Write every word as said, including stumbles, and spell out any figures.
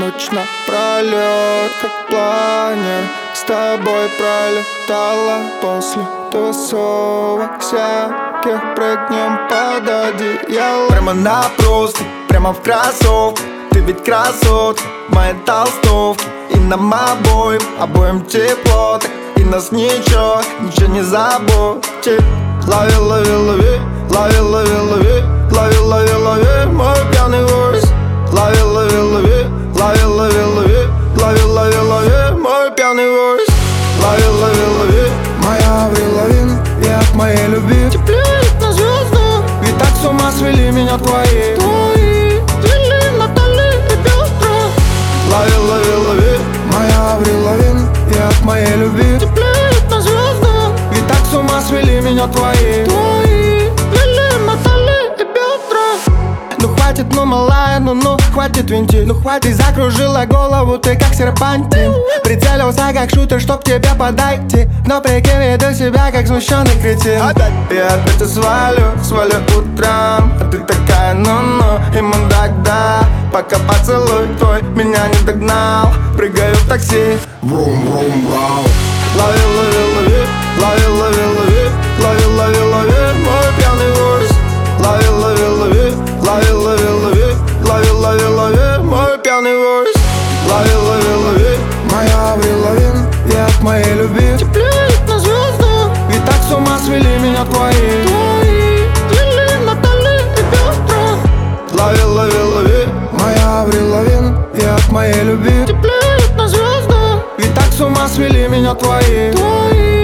Ночь напролет, как планер, с тобой пролетала после тусовок всяких. Прыгнем под одеяло прямо на простынь, прямо в кроссовке. Ты ведь красотка в моей толстовке. И нам обоим, обоим тепло так. И нас ничего, ничего не заботит. Лови, лови, лови, лови, лови, лови, лови, лови, лови мой пьяный войс. Лови, лови, лови, лови, лови, лови, лови, лови, лови мой пьяный войс. Лови, лови, лови, моя Аврил Лавин, и от моей любви теплеет на звезду. Ведь так с ума свели меня твои Твои Лили, Натали и Петра. Лови, лови, лови, моя Аврил Лавин, и от моей любви теплеет на звезду. Ведь так с ума свели меня твои Твои Лили, Натали и Петра. Ну хватит, ну малая, ну ну хватит винти. Ну хватит, ты закружила голову, ты как серпантин. Прицелился как шутер, чтоб к тебе подойти. Но прикинь, веду себя как смущенный кретин. опять и опять я свалю, свалю утром. А ты такая, ну-ну, ему тогда. Пока поцелуй твой меня не догнал. Прыгаю в такси, врум-врум-врум. Лови, лови, лови, лови, лови, лови, лови, лови, лови мой пьяный войс. Лови, лови, лови, лови, лови, лови, лови, лови, лови мой пьяный войс. Лови, лови, лови, моя Аврил Лавин, и от моей любви теплеет на звезду. Ведь так с ума свели меня твои Твои Лили, Натали и Петра. лови, лови, лови, моя Аврил Лавин, и от моей любви теплеет на звезду. Ведь так с ума свели меня твои Твои